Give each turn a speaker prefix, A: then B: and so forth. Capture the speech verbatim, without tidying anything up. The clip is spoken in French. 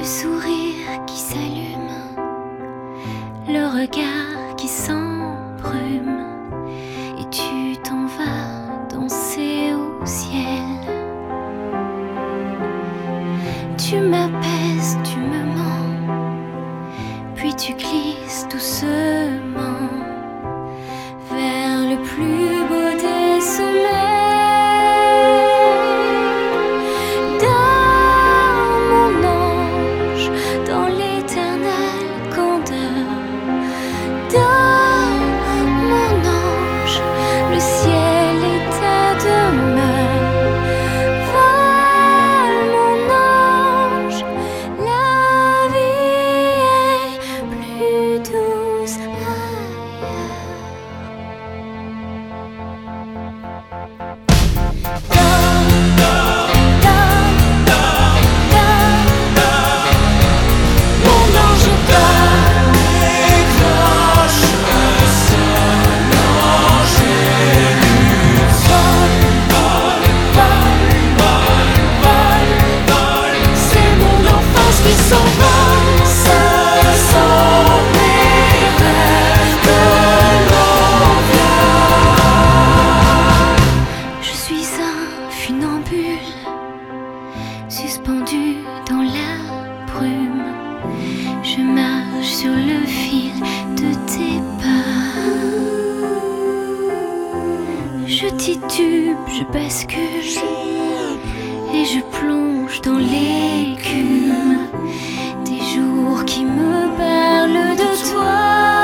A: sourire qui s'allume, le regard qui s'embrume, et tu t'en vas danser au ciel. Tu m'apaises, tu me mens, puis tu glisses doucement vers le plus beau des sommets. Suspendu dans la brume, je marche sur le fil de tes pas. Je titube, je bascule et je plonge dans l'écume des jours qui me parlent de toi.